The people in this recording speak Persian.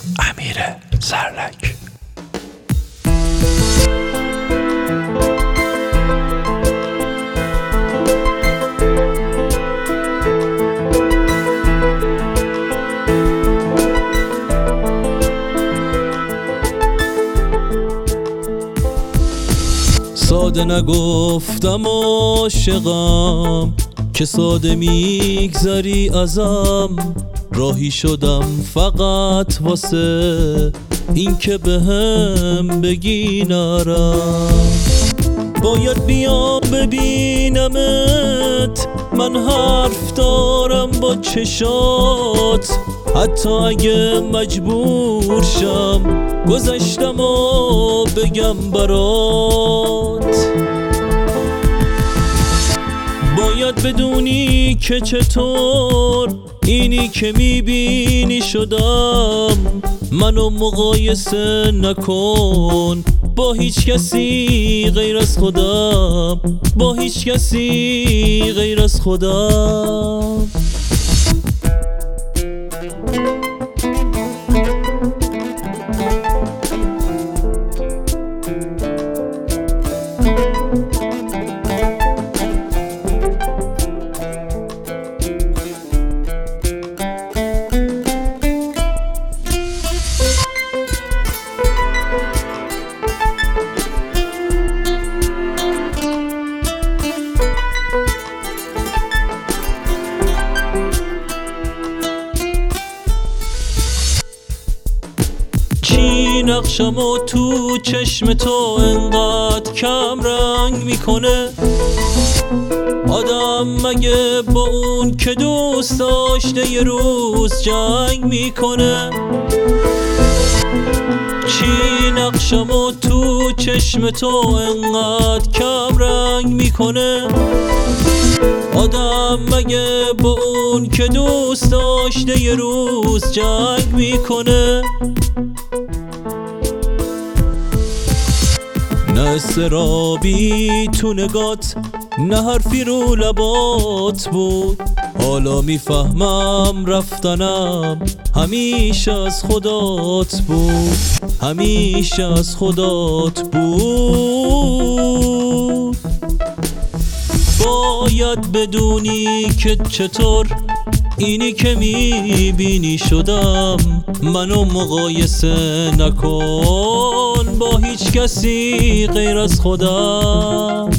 امیر زرلک. ساده نگفتم عاشقم که ساده میگذری ازم، راهی شدم فقط واسه این که بهم بگی نرم. باید بیام ببینمت، من حرف دارم با چشات، حتی اگه مجبور شم گذشتم و بگم برات. باید بدونی که چطور اینی که میبینی شدم، منو مقایسه نکن با هیچ کسی غیر از خودم، با هیچ کسی غیر از خودم. چی نقشمو تو چشم تو انقدر کم رنگ میکنه؟ آدم مگه با اون که دوست داشته یه روز جنگ میکنه؟ چی نقشمو تو چشم تو انقدر کم رنگ میکنه؟ آدم مگه با اون که دوست داشته یه روز جنگ میکنه؟ نه استرابی تو نگات، نه حرفی رو لبات بود. حالا میفهمم رفتنم همیشه از خدات بود، همیشه از خدات بود. باید بدونی که چطور اینی که میبینی شدم، منو مقایسه نکن با هیچ کسی غیر از خودم.